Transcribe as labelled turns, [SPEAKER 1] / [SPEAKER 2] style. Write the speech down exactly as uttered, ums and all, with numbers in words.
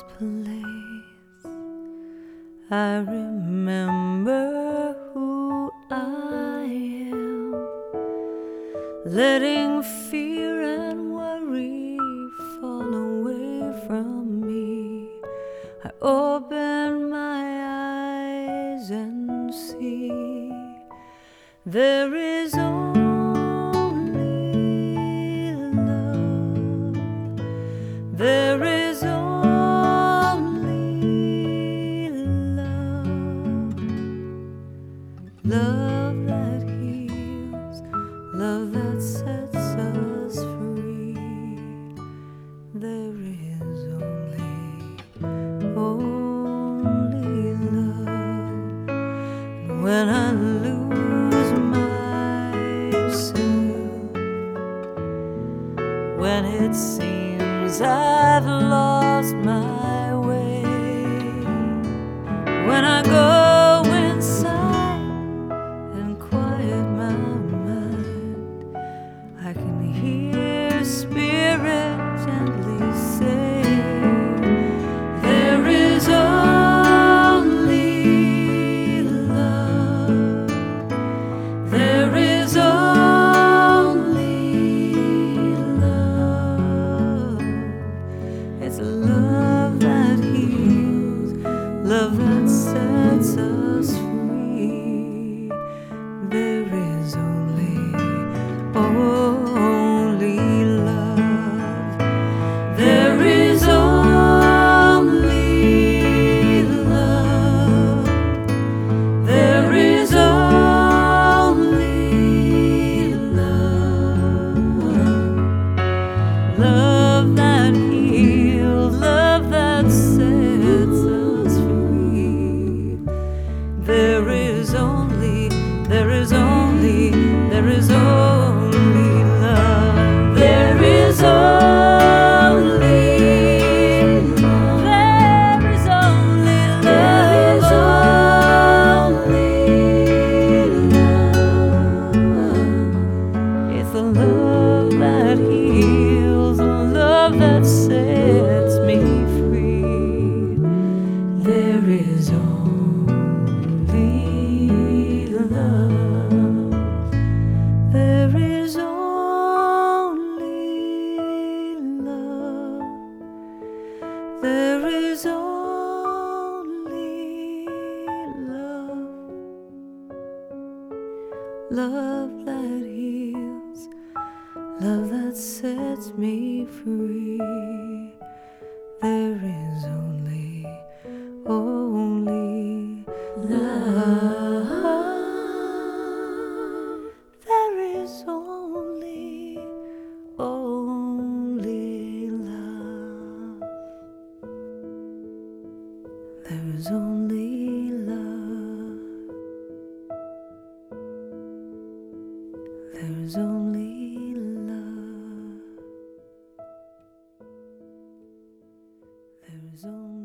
[SPEAKER 1] this place, I remember who I am, letting fear and worry fall away from me. I open my eyes and see there is only love. There is only love. Love that heals, love that sets us free. There is only, only love. And when I lose myself, when it seems I've lost my way, when I go inside and quiet my mind, I can hear Spirit gently say, there is only love. There is only love. It's love that heals, love that sets us free. There is only, only love. There is only love. There is only love. Love that heals, love that sets us free. There is only, there is only, there is only love. There is only love. There is only love. There is only love. It's the love that heals, the love that sets me free. There is only love. There is only love. There is only love. Love that heals, love that sets me free. There is only, only love. There is only, only love. There is only love. There is only love. There is only